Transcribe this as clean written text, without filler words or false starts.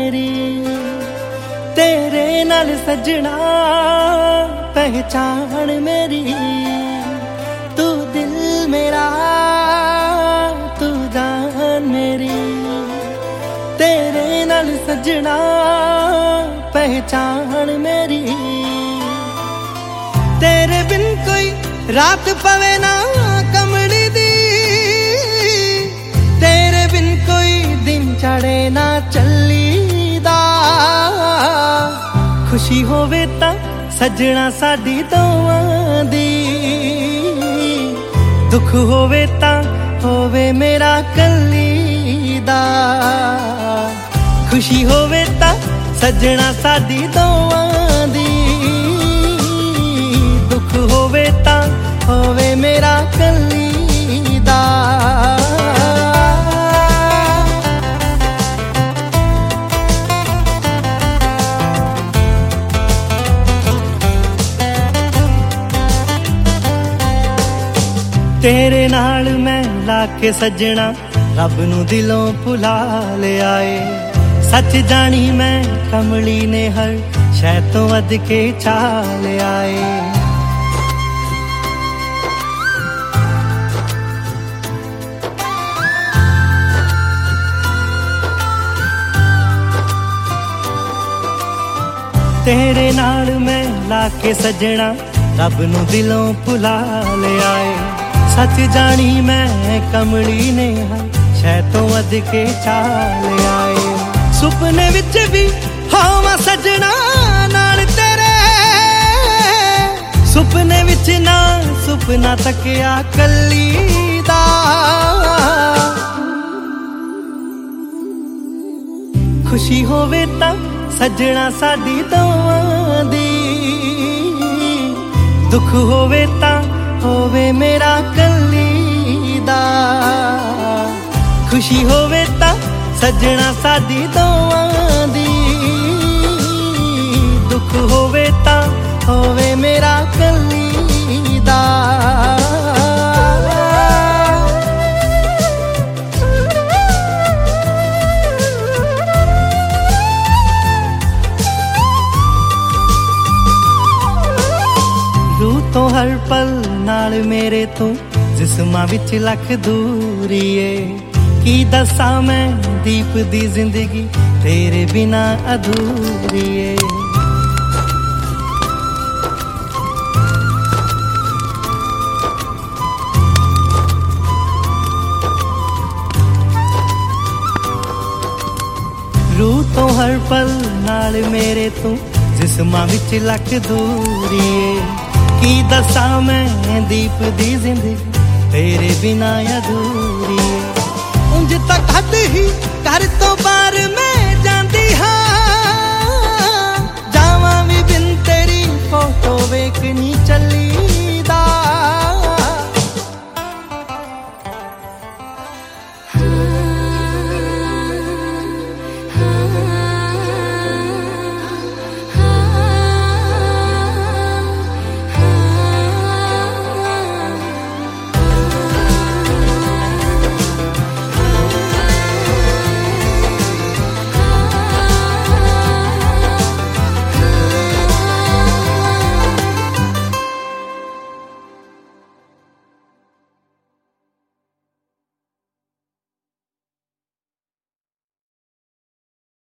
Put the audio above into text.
मेरी। तेरे नाल सजना पहचान मेरी, तू दिल मेरा तू जान मेरी। तेरे नाल सजना पहचान मेरी। तेरे बिन कोई रात पवे ना कमली दी, तेरे बिन कोई दिन चढ़े ना चली दा। खुशी होवे ता सजना साडी दोवां दी, दुख होवे ता होवे मेरा कली दा। खुशी होवे ता सजना साडी दोवां दी, दुख होवे ता होवे मेरा कली दा। तेरे नाल मैं लाके सजना रब नू दिलों भुला लिया ए। सच जानी मैं कमली ने हर शै तो वध के चा लिया ए। तेरे नाल मैं लाके सजना रब नू दिलों भुला लिया ए। सच जानी मैं कमली ने शै तो वध के चा लिया ए। सुपने विच भी होवां सजना नाल तेरे, सुपने विच ना सुपना तकिया कली दा। खुशी होवे ता सजना साडी दोवां दी, दुख होवे ता होवे मेरा कली दा। खुशी होवे ता सजना साडी दोवां दी, दुख होवे ता होवे मेरा कली दा। तो हर पल नाल मेरे तू जिस्मां विच लख दूरी ए। की दसा मैं दीप दी जिंदगी तेरे बिना अधूरी ए। रूह तो हर पल नाल मेरे तू जिस्मां विच लख दूरी ए। की दसा मैं दीप दी जिंदगी तेरे बिना अधूरी। उंज तक हद ही घर तो बार मैं